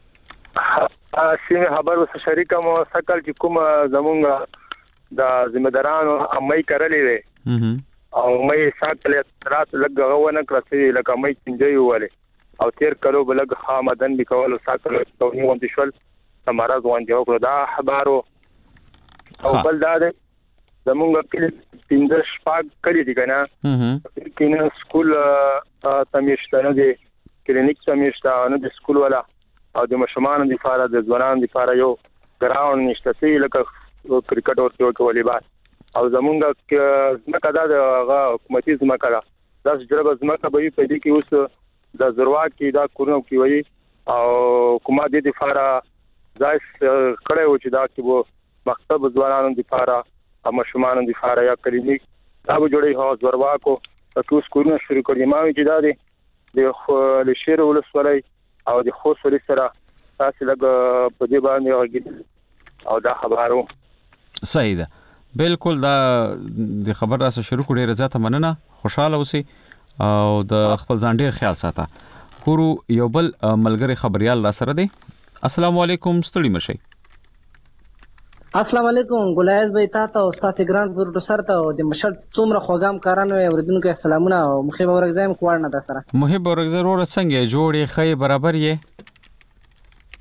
سیمې خبر سره شریکم سکل چې کوم زمونږ د ذمہدارانو امي کړلې وي او مې ساتل رات لګ غوونه کړې لکه مې چنجي واله او تیر کلو بلګ خامدن بکول ساتل کوي وانت شول سمارا ځوان جو کړه دا خبرو او بل دا زمونږ کلی پینځه شپږ کلی دي کنه کینه سکول تمیشته نه دي کلینیک تمیشته نه د سکول ولا او د مشمانو د فارا د ځوانانو د فارا یو ګراوند نشته سي لکه کرکټ او والیبال او زمونږ زمکه دا د حکومتي زمکه دا د جربه زمکه به په دې کې اوس د زروا کې دا کورنو کې وایي او کومه د فارا ځای کړه و چې دا کې وو مکتب ځوانانو د فارا او مشمانو د فارا یا کلینیک دا به جوړي هو زروا کو تاسو کورنو شروع کړی ما چې دا دی د لشیر ولسوالۍ او د خوشوري سره تاسو لګ په دې باندې راګی او دا خبرو
صحیح ده بالکل دا د خبر را سره شروع کړي رضا ته مننه خوشاله اوسئ او د خپل ځان ډیر خیال ساته کورو یو بل ملګری خبريال را سره دی السلام علیکم ستړي مشي
السلام علیکم ګلایز بھائی تاسو او تاسو ګران پروډوسر ته د مشر څومره خوګام کارانو اوریدونکو سلامونه او مخې ورغزایم کوړنه ده سره
محب ورغزر ور څنګه جوړې خې برابر یې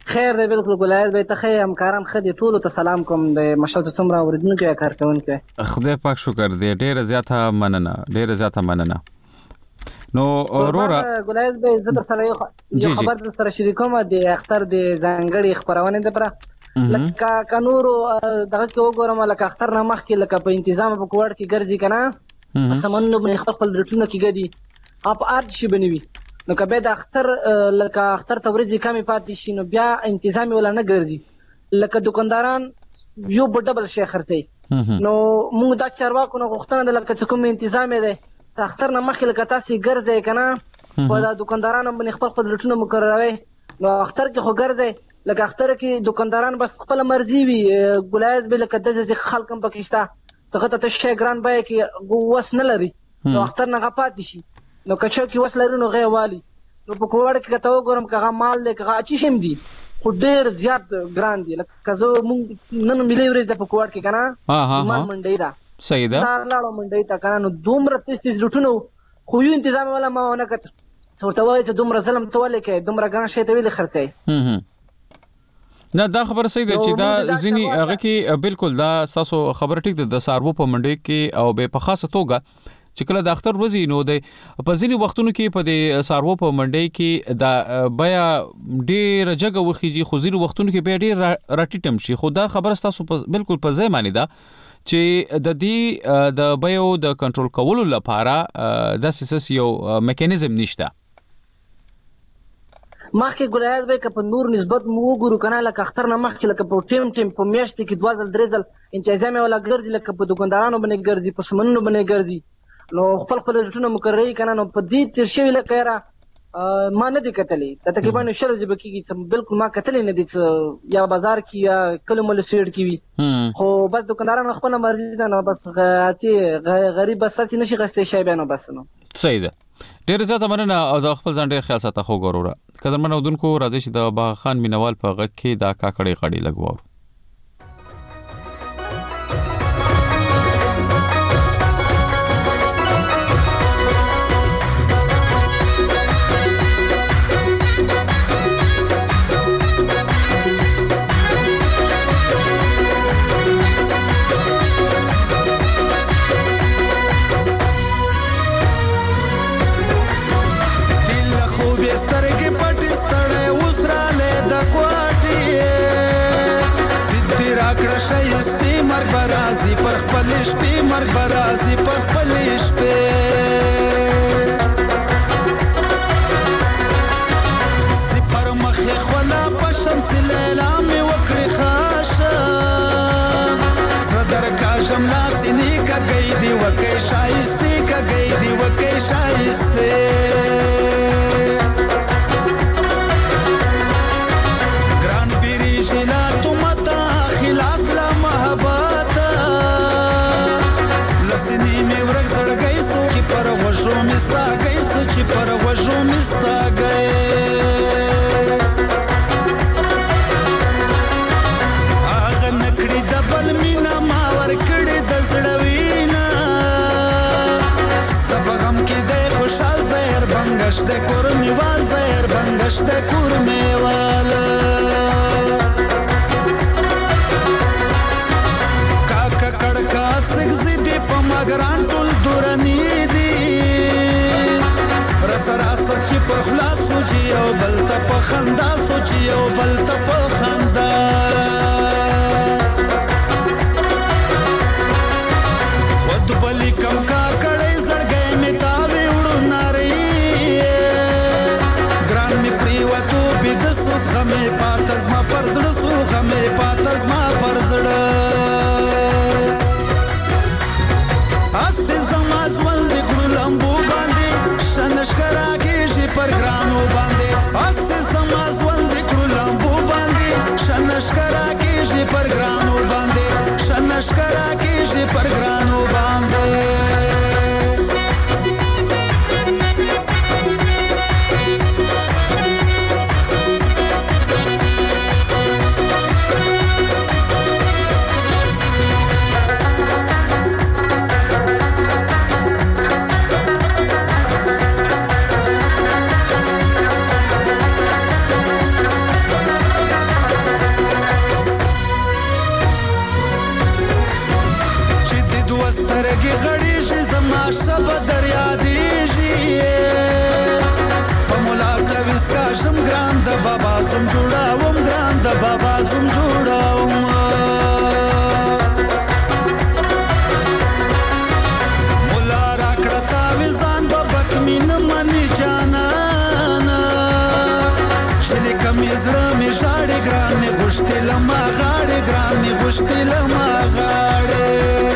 خیر دی بالکل ګلایز به ته خې همکاران خدي ټول ته سلام کوم د مشال ته څومره اوریدونکو کار کوونکو
خدای پاک شکر دی ډیره زیاته مننه ډیره زیاته مننه نو اورورا
ګلایز به زه در سره یو خبر در سره شریکوم د اختر د ځانګړي خبرونه ده پر لکه کانورو دغه کې وګورم لکه اختر نه مخکې لکه په تنظیم په کوړ کې ګرځي کنه سمنو باندې خپل رټونه کې ګدي اپ ارج شي بنوي نو کبه د اختر لکه اختر توريزي کمی پاتې شي نو بیا تنظیم ولا نه ګرځي لکه دکانداران یو ډبل شي خرڅي نو موږ دا چارواکو نو غوښتنه د لکه کوم تنظیم دی اختر نه مخکې لکه تاسو ګرځي کنه په دا دکاندارانو باندې خپل خپل رټونه مقرروي نو اختر کې خو ګرځي لکه اختر کې دکانداران بس خپل مرزي وي ګلایز به لکه د ځکه خلک هم پکښتا څنګه ته شي ګران بای کې وس نه لري نو اختر نه غپات شي نو کچو کې وس لري نو غیوالي نو په کوړ کې کته وګورم کغه مال دې کغه اچي شم دي خو ډیر زیات ګران دي لکه زه مونږ نن ملي ورځ د په کوړ کې کنه
ها ها
ما منډي دا
صحیح ده
سار لاړو منډي تا کنه نو دومره تیز لټونو خو یو تنظیم ولا ما ونه کت ورته وایي چې دومره ظلم تولې کې دومره ګران شي ته ویل خرڅي
هم نه دا خبره صحیح ده چې دا ځینی هغه کې بالکل دا تاسو خبره ټیک ده د ساربو په منډي کې او به په خاصه توګه چې کله د اختر ورځې نو د په ځینی وختونو کې په د ساربو په منډي کې دا بیا ډیر جګه وخیږي خو ځینی وختونو کې به ډیر راټیټم شي خو دا خبره تاسو بالکل په ځای معنی ده چې د دې د بایو د کنټرول کولو لپاره د سیس یو میکانیزم نشته
مخکې ګلایز به که په نور نسبت مو وګورو کنه لکه اختر نه مخکې لکه په ټیم ټیم په میاشت کې دوه ځل درې ځل انتظام ولا ګرځي لکه په دکاندارانو باندې ګرځي په سمنونو باندې ګرځي نو خپل خپل رټونه مقرري کنه نو په دې تیر شوی لکه را ما نه دي کتلې ته تقریبا شل ورځې بکیږي چې بالکل ما کتلې نه دي یا بازار کې یا کله مل سیډ کې وي خو بس دکاندارانو خپل مرزي ده نو بس غاچي غریب بس چې نشي غستې شي به نو بس نو
صحیح ده ډیر زیاته مننه او د خپل ځان ډیر خیال ساته خو ګوروره قدر منو دونکو راځي چې د باغ خان مینوال په غږ کې دا کاکړې غړي لګوو
شایسته مرګ برازي پر خپل شپې مرګ برازي پر خپل شپې سپر مخه خلا په شمس لیلا می وکړي خاشه زړه درکا جملا سینې کا گئی دی وکي شایسته کا گئی دی وکي شایسته ګران بیری شلا تمتا خلاص لا محبت لسنی می ورک زړګی سو چې پر غوښو مستا گئی سو چې پر غوښو مستا گئی اغه نکړی د بل مینا ما ور کړی د زړوینا ستب غم کې د خوشحال زهر بنگش د کور میوال زهر بنگش د کور میوال سګزدي په مګران ټول دورني دي رس راس چې پر خلاص سوچي او بل ته په خندا سوچي او بل ته په خندا خود بلی کم کا کړي زړګي می تاوي وړو ناري ګران می پریوتو بيد سو غمه پاتز ما پرزړ سو غمه پاتز ما پرزړ اسه زما ځول د ګړو لمبو باندې شنشکرا کېږي پر ګرانو باندې اسه زما ځول د ګړو لمبو باندې شنشکرا کېږي پر ګرانو باندې شنشکرا کېږي پر ګرانو باندې دوه سترګې غړېږي زما شپه در یادېږي په ملا تعویض کاشم ګران د بابا زوم جوړوم ګران د بابا زوم جوړوم ملا راکړه تعویضان بابک مینه مني جانانا شلې کمې زړه مې ژاړې ګران مې غوښتې لما غاړې ګران مې غوښتې لما غاړې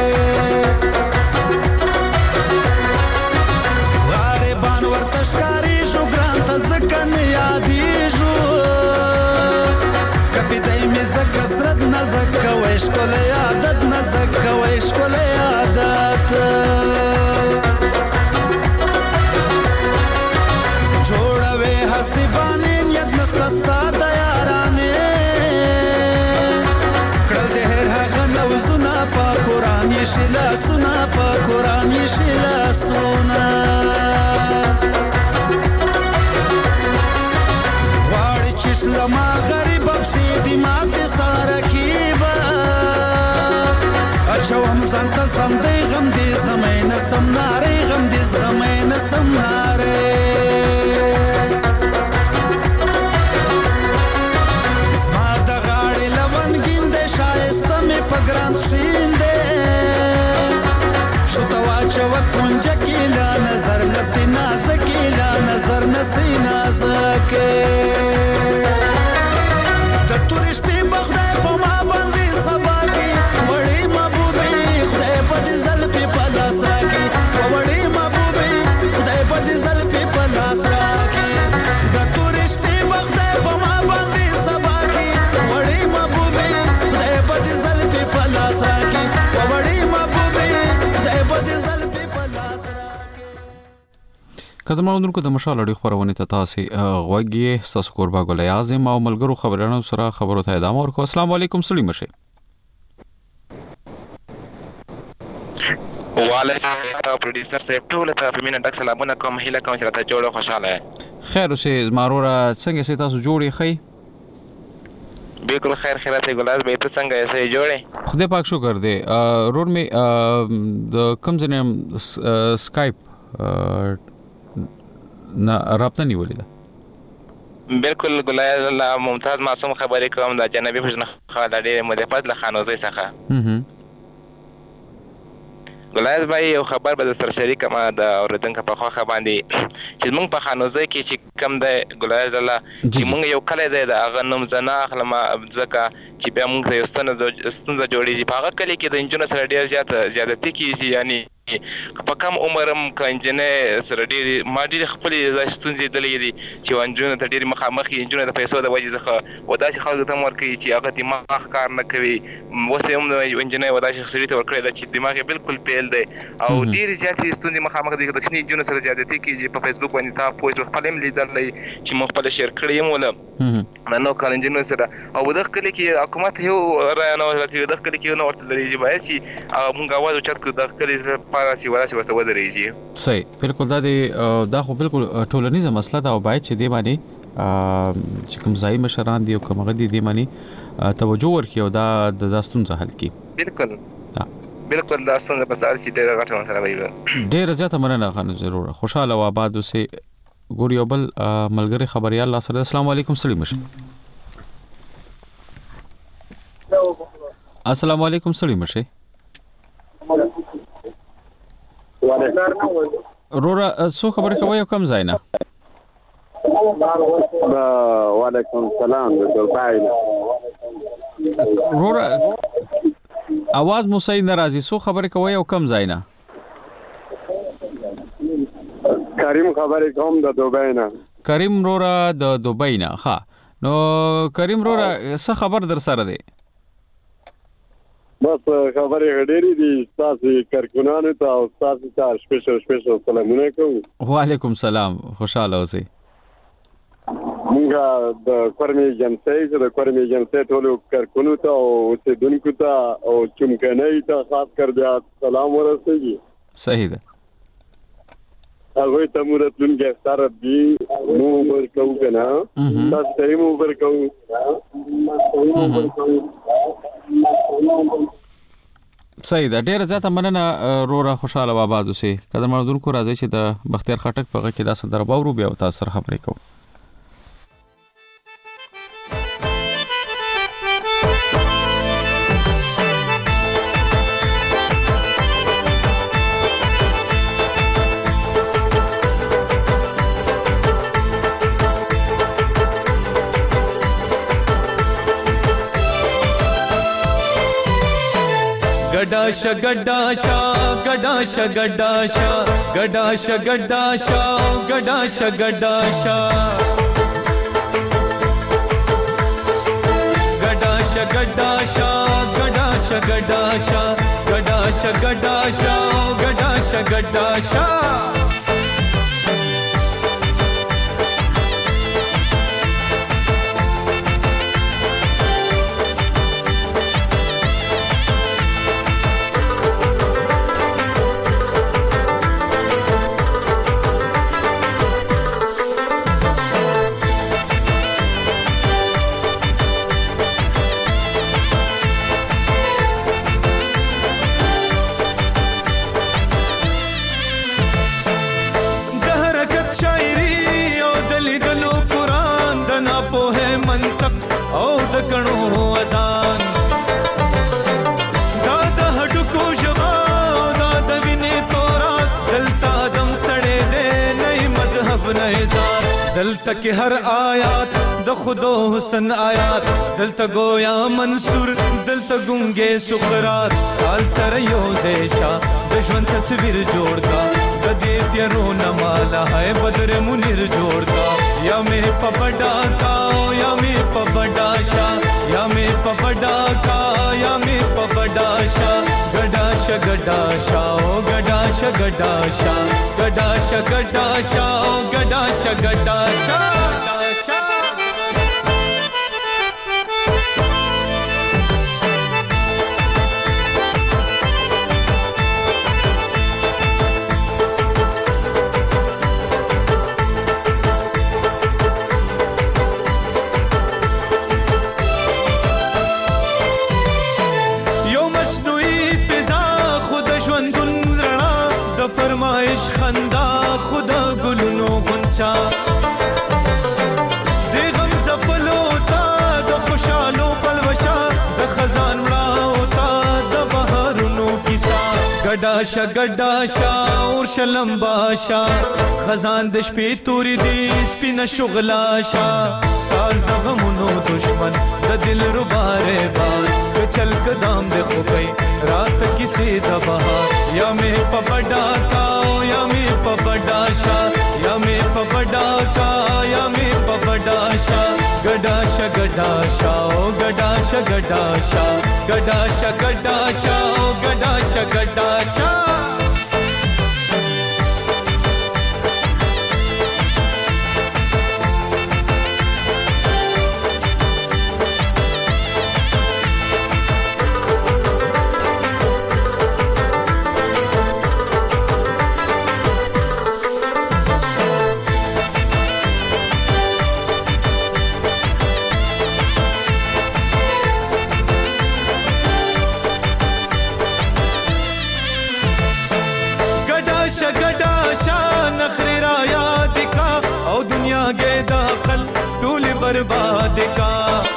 غریبان ورته ښکارېږو ګران ته ځکه نه یادېږو که پیدی مې ځکه سرت نه ځکه وی ښکلی عادت نه ځکه وی ښکلی عادت جوړوې هسې بانې نیت نسته ستا د یارانې کړل د هر هغه لوزونه په قرآن یې شي لاسونه په قرآن یې شي لاسونه غواړي چې شلما غریبه پښې دې ماتې ساره کیبه اچوم ځان ته سم دی غم دې زغمی نه سم نارې غم دې زغمی نه سم نارې زما د غاړې لونګین دی ښایسته مې په ګران پښین دی شو ته واچوه کونجه کې له نظر نسې نازکې له نظر نسې نازکې د تورې شپې به خدای په ما باندې سبا کې وړې محبوبې خدای په دې زلفې په لاس راکړي وړې محبوبې خدای په دې زلفې په لاس راکړي د تورې شپې به خدای په ما باندې سبا کې وړې محبوبې خدای په دې زلفې په لاس راکړي وړې محبوبې خدای په دې زلفې په لاس راکړي
قدرمنو اوریدونکو د مشال اړیخ خبرونه ته تاسو غوږی تاسو قربا ګل اعظم او ملګرو خبرانو سره خبرو ته ادامه ورکو. السلام علیکم سلیم شه.
وعلیکم پروډوسر صاحب ټول ته په مینه ډک سلامونه کوم هیله کوم چې راته جوړه خوشاله
خیر اوسه زمارورا څنګه سي تاسو جوړی خی
بالکل خیر خیرات ګلال به ته څنګه یې جوړې
خدای پاک شکر دې رور می د کوم ځنه سکایپ نه رابطه نیولې ده
بالکل ګلال الله ممتاز معصوم خبرې کوم د جنبي حسن خاله ډېر مدافعت له خانوزي څخه ګلال بھائی یو خبر به سره شریک ما د اوردونکو په خوا باندې چې موږ په خانوزي کې چې کم ده ګلال الله چې موږ یو کله ده د اغه نوم زنا اخلم ځکه چې بیا موږ یو ستنه ستنه جوړیږي په هغه کله کې د انجن سره ډیر زیات زیاتې کیږي یعنی په کم عمرم کانجنې سره ډیر ما ډیر خپل ستونزې دلې دي چې انجن ته ډیر مخامخ انجن د پیسو د وجې ځخه وداسې خلک ته مور کوي چې هغه دماغ کار نه کوي وسه هم انجن وداسې خسرې ته ورکړي چې دماغ بالکل پیل دی او ډیر زیاتې ستونزې مخامخ دي د کښنی انجن سره زیاتې کیږي په فیسبوک باندې تا پوسټ خپل هم لیدلې چې مخ خپل شیر کړی یم ولا نو کال انجن سره او د خپل کې حکومت یو را نه ورکړي د خپل کې نو ورته لري چې باید چې موږ आवाज اوچت کړو د خپل پاره چې وراسي وسته ودرېږي
صحیح بالکل دا دی دا خو بالکل ټولنیزه مسله ده او باید چې دی باندې چې کوم ځای مشران دی او کوم غدي دی باندې توجه ورکړي او دا د داستونزه حل کړي
بالکل بالکل داستونزه بس ارشي ډېر غټه مسله وي
ډېر زیاته مننه خانم ضرور خوشاله و آباد اوسه ګور یو بل ملګری خبريال الله سره السلام علیکم سلیم شه السلام علیکم سلیم شه رورا څو خبرې کوي کم ځای نه
وعلیکم السلام
رورا आवाज مو صحیح ناراضي څو خبرې کوي او کم ځای نه
کریم خبرې کوم د دوبۍ نه
کریم رورا د دوبۍ نه ها نو کریم رورا څه خبر در سره دی
بس خبرې ډېرې دي تاسو کارکونانو ته او تاسو ته سپیشل سپیشل سلامونه کوم
وعلیکم سلام خوشاله اوسئ
مونږ د کورمي جنسي د کورمي جنسي ټول کارکونو ته او اوسیدونکو ته او چمکنۍ ته خاص کر بیا سلام ورسېږي
صحیح ده
هغه ته مرتلون کې ستاره دی نو ورکو کنه تاسو ته مو ورکو
صحیح ده. ډیره زیاته مننه رورا، خوشاله آباد اوسې. قدر مندونکو راځي چې د بختیار خټک په غږ کې دا سندره باورو بیا تاسو سره خبرې کوو.
गडाशा गडाशा गडाशा गडाशा गडाशा गडाशा गडाशा गडाशा गडाशा गडाशा गडाशा गडाशा गडाशा गडाशा गडाशा गडाशा او د کڼو اذان دا د هډوکو ژبه دا د وینې تورات دلته دم سړې دی نه مذهب نه ځان دلته کې هر آیات د خدا حسن آیات دلته گویا منصور دلته ګونګې سقراط حال سره یو زیشا د ژوند تصویر جوړ کا د دې تیرو نه مالا ہے بدر منیر جوړ کا یا مې په بڑا کا یا مې په بڑا شا یا مې په بڑا کا یا مې په بڑا شا گڈا شا گڈا شا او گڈا شا گڈا شا گڈا شا گڈا شا او گڈا شا گڈا شا فرمایش خندا خدا گلونو غنچا دی غم زفلو تا د خوشالو پلوشا د خزان وړاو تا د بهارونو کیسا گډا شا گډا شا اور شلم باشا خزان د شپې توري دی سپینه شغلا شا ساز د غمونو دشمن د دل رباره باد چل قدم د خو گئی رات کسی زبہار یا میں پپڈا کا یا میں پپڈا شا یا میں پپڈا کا یا میں پپڈا شا گڈا شا گڈا شا او گڈا شا گڈا شا گڈا شا گڈا شا او گڈا شا گڈا شا برباد کا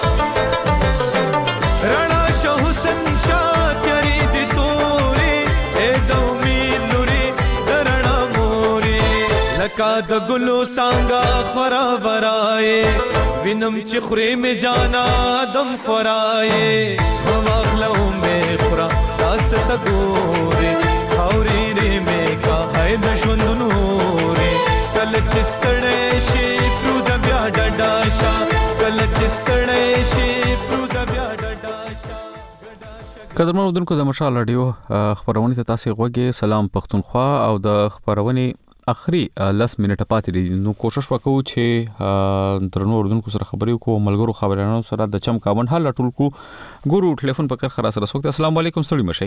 رڼا شه حسن شات یری دی توري اے د امید نوري درنا موري لکا د ګلو سانګا خورا ورای وینم چې خوري می جانا دم خورای واخلو می خورا تاس ته ګوري اوري ری می کا ہے د ژوند نوري کل چستړې شي پروزه بیا ډډا شا کل چستړې شي پروزه بیا ډډا شا.
قدرمن اودونکو د مشال رادیو خبرونه ته تاسو غوږی سلام پښتونخوا او د خبرونه اخري لس منټه پاتې دي نو کوشش وکړو چې درنو اردوونکو سره خبرې وکړو ملګرو خبرانو سره د چم کاوند حل ټول کو ګورو ټلیفون پکړ خلاص رسوک. السلام علیکم سړی مشي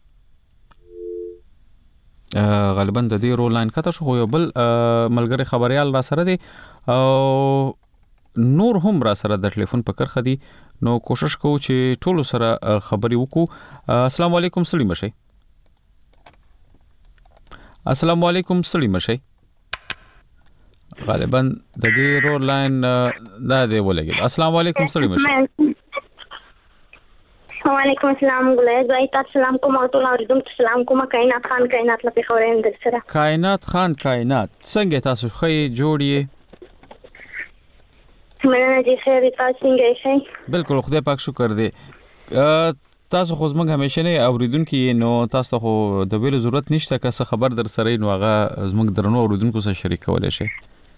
غالبا د دې رو لاین کته شو یو بل ملګری خبريال را سره دی او نور هم را سره د ټلیفون په کرخه دي نو کوشش کوو چې ټول سره خبري وکړو. السلام علیکم سړي مشي. السلام علیکم سړي مشي. غالبا د دې رور لاین دا دی ولګي. السلام علیکم سړي مشي.
وعلیکم السلام ګلای زای تاسو سلام کوم او ټول اوریدونکو سلام کوم. کائنات خان کائنات لپاره خورین در سره.
کائنات خان کائنات څنګه تاسو خې جوړیه؟
مننه جی خیر تاسو څنګه یې؟
بالکل خدای پاک شکر دی. تاسو خو زموږ همیشه نه اوریدونکو نو تاسو خو د ویلو ضرورت نشته که څه خبر در سره نو هغه زموږ درنو اوریدونکو سره شریک کولای شي.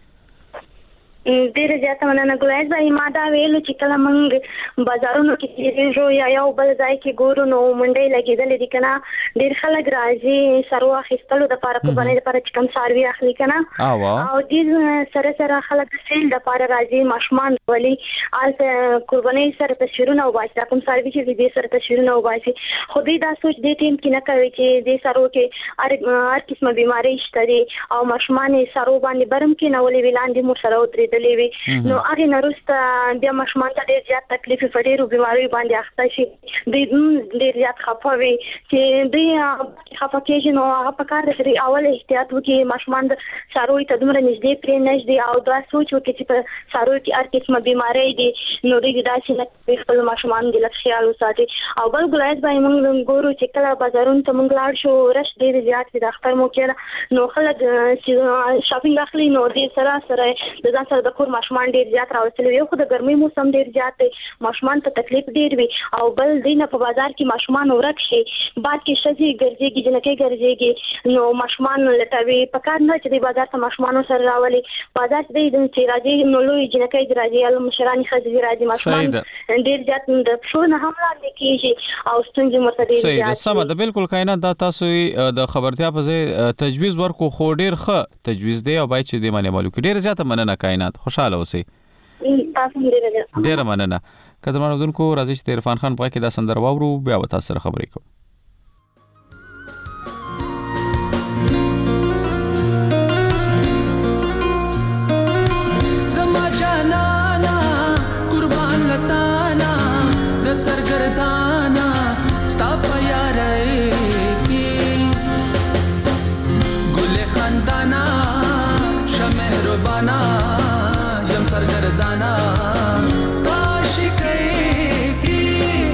ډیر زیاته مننه ګلای زای ما دا ویلو چې کله موږ بازارونو کې تیریږو یا یو بل ځای کې ګورو نو منډې لګېدلې دي کنه ډیر خلک راځي سرو اخیستلو د لپاره په باندې لپاره چې کوم ساروي اخلي کنه او دې سره سره خلک سیل د لپاره راځي ماشومان ولي آلته قرباني سره تصویرونه وباسي کوم ساروي چې دې سره تصویرونه وباسي خو دې دا سوچ دې ټیم کې نه کوي چې دې سرو کې هر هر قسمه بيماري شته دي او ماشومان سرو باندې برم کې نه ولې ویلاندې مو سره وتري وي نو هغه نرسته بیا مشمان ته ډیر زیات تکلیف فډیرو بیماری باندې اخته شي د ډیر زیات خفوي چې د خفکیږي نو هغه په کار لري اول احتیاط وکي مشمان د ساروي ته دومره نږدې پرې نشدي او دا سوچ وکي چې په ساروي کې هر قسمه بیماری دي نو دې دا چې نه خپل مشمان د لږ خیال وساتي او بل ګلایز باندې موږ ګورو چې کله بازارونو ته موږ لاړ شو رش ډیر زیات د اختر مو کې نو خلک چې شاپینګ اخلي نو دې سره سره د ځان سره د کور ماشومان ډیر زیات راوستل یو خو د ګرمۍ موسم ډیر زیات دی ماشومان ته تکلیف ډیر وي او بل دینه په بازار کې ماشومان ورک شي بعد کې شذي ګرځيږي جنکه ګرځيږي نو ماشومان لټوي پکار نه چې د بازار ته ماشومان سره راولي بازار دې د چې راځي نو لوی جنکه راځي ال مشرانی خځې راځي ماشومان ډیر زیات د پښو نه حمله لیکيږي او ستونزې مرتدي
صحیح ده سم ده بالکل کائنات دا تاسو د خبرتیا په ځای تجویز ورکو خو ډیر ښه تجویز دی او باید چې دې باندې معلومات ډیر زیات مننه کائنات خوشاله اوسئ. ډیر مننه. قدرمن اوریدونکو راځي چې عرفان خان په کې دا سندره واورو بیا وتا سره خبرې کوو.
زما جانانا قربان لتانا ز سرګردانا ستا په یارې کې ګل خندانا شمهربانا یم سرګردانا ستا شکای کی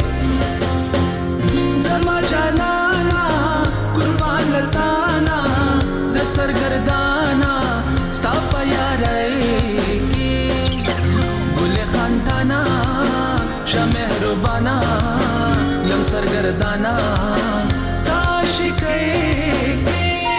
زما جانانا قربان لتانا ز سرګردانا ستا په یارې کی ګل خندانا شمهربانا یم سرګردانا ستا شکای کی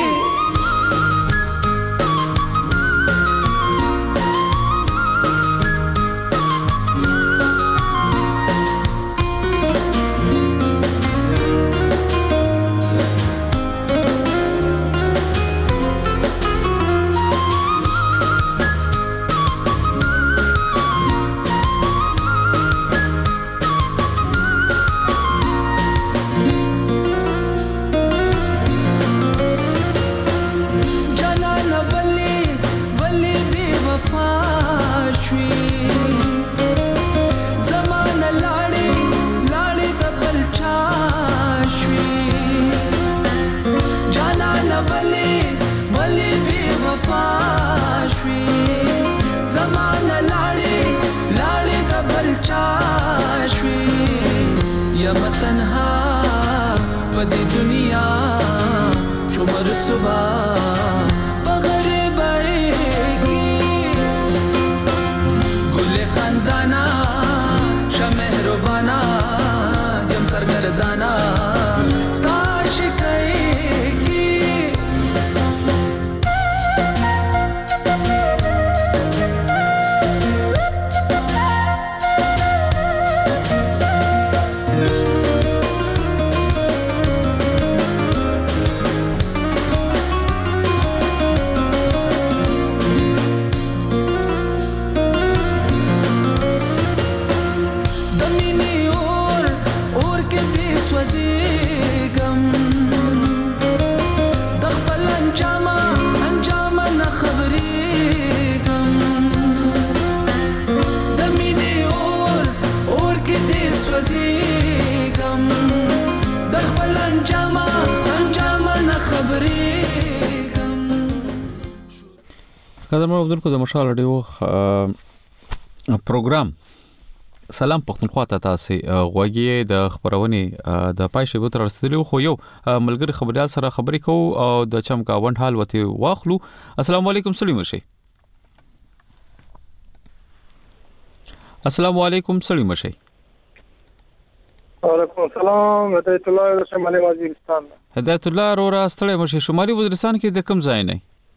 پدې دنیا چمر صبح بغربای کی ګل خندانا شمهربانا جم سرګردانا ستا شکای کی
قدرمن اورېدونکو د مشال رادیو پروګرام سلام پښتونخوا ته تاسو غوږی د خبرونې د پای شی بوتر رسېدلی خو یو ملګری خبريال سره خبرې کوو او د چمکاوند حال وته واخلو. السلام علیکم سلیم شي. السلام علیکم سلیم شي.
وعلیکم السلام. هدایت الله شمالي وزیرستان.
هدایت الله رورا ستړی مشه شمالي وزیرستان کې د کوم ځای نه؟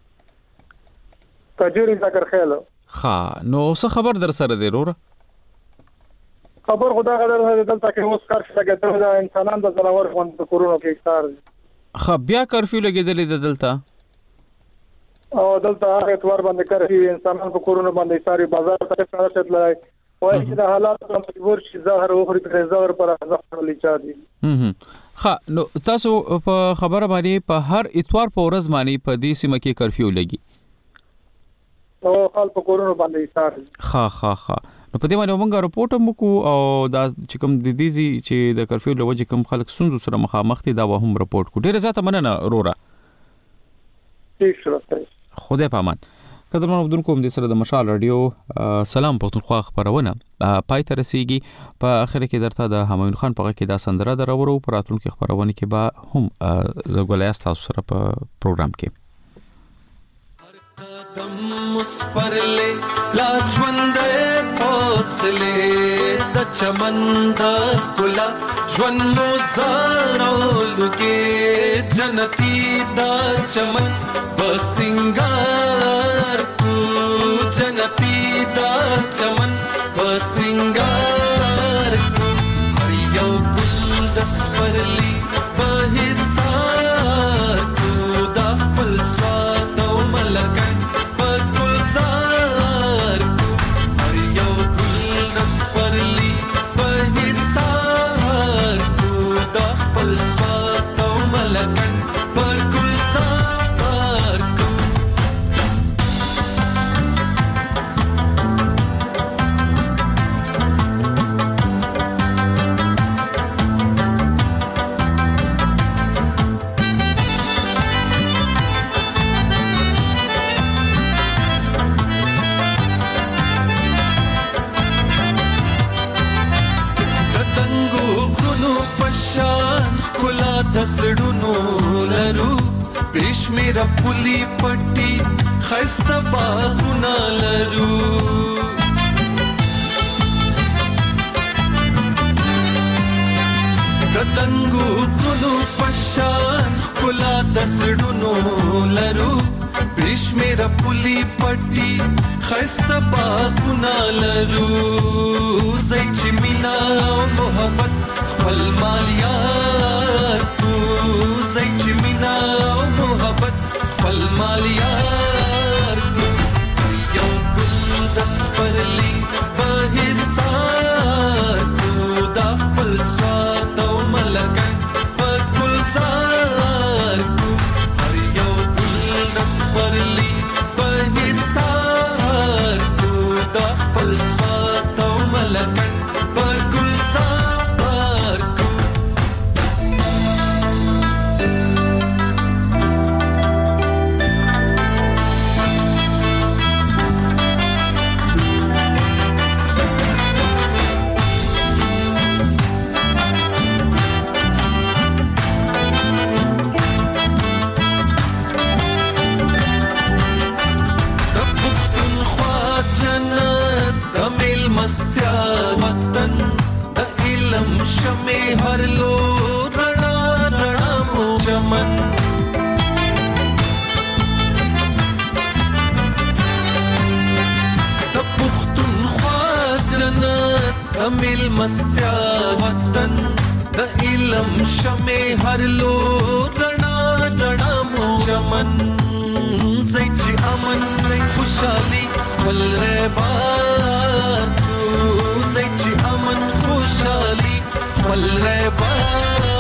کجوري ذکر خیالو.
ها نو څه خبر در سره دی رورا؟
خبر خدا غدر دلته کې اوس کار شته د انسانان د زناور خوند په کورونو کې اکثار دي.
خو بیا کرفیو لګیدلې د دلته
او دلته هغه اتوار باندې کرفیو انسانان په کورونو باندې ساري بازار ته څنګه تلای وایي چې د حالات مجبور شي زهر او خوري په زهر پر ځخړ لچا دي.
هم ها نو تاسو په خبره باندې په هر اتوار په ورځ باندې په دې سیمه کې کرفیو لګي
او خپل په کورونو باندې اثر.
ها ها ها نو په دې باندې موږ راپورټ وکړو او دا چې کوم د دې چې د کرفیو لوجه کوم خلک سنځو سره مخامخ دي دا هم راپورټ کو. ډیره زیاته مننه رورا.
ٹھیک شو.
خدای په امان. قدرمن اورېدونکو هم د سره د مشال رادیو سلام پښتونخوا خبرونه پای ته رسیدي. په اخر کې درته د همایون خان په کې دا سندره درورو پر راتلونکو خبرونه کې به هم زګولای تاسو سره په پروګرام کې
قدم مسپرلے لا ژوندې حوصله د چمن د ښکلا ژوند مو زارولږي جنتی د چمن بسنګار کو جنتی د چمن بسنګار کو هر یو ګل د سپرلی به حصار کو د خپل سواد او ملکن زار کو هر یو ګل د سپرلی په حصار کو د خپل سواد او ملکن په ګلزار کو. دسړونو لرو بشمیره پولی پټي خسته باغونه لرو د دنګو غونو پشان خلا دسړونو لرو بشمیره پولی پټي خسته باغونه لرو زای چې مینا او محبت خپل مالیار کو زای چې مینا او محبت خپل مالیار کو یو ګل د سپرلی په حصار کو د خپل سواد او ملکن په ګلزار کو هر یو ګل د سپرلی په حصار کو د خپل سواد او ملکن په ګلزار کو. مستیا وطن د علم شمه هر لو رڼا رڼا مو چمن د پښتونخوا جنت د مل مستیا وطن د علم شمه هر لو رڼا رڼا مو چمن زای چې امن خوشالي ول ربار زای چې امن خوشالي ول ربار